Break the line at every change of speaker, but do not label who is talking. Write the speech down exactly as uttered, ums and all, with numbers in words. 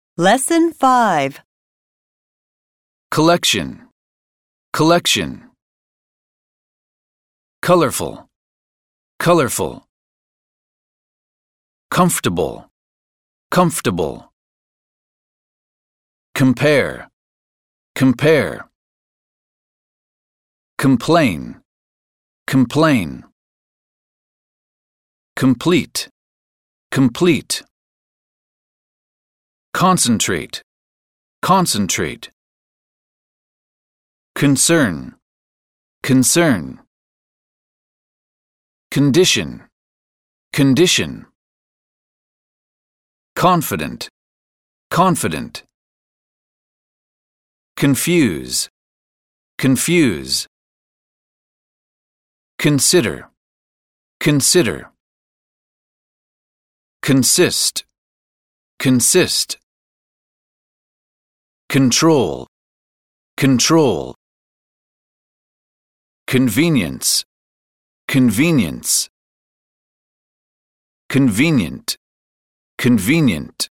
Lesson five.
Collection, collection. Colorful, colorful. Comfortable, comfortable. Compare, compare. Complain, complain. Complete, complete. Concentrate, concentrate. Concern, concern. Condition, condition. Confident, confident. Confuse, confuse. Consider, consider. Consist, consist. Control, control. Convenience, convenience. Convenient, convenient.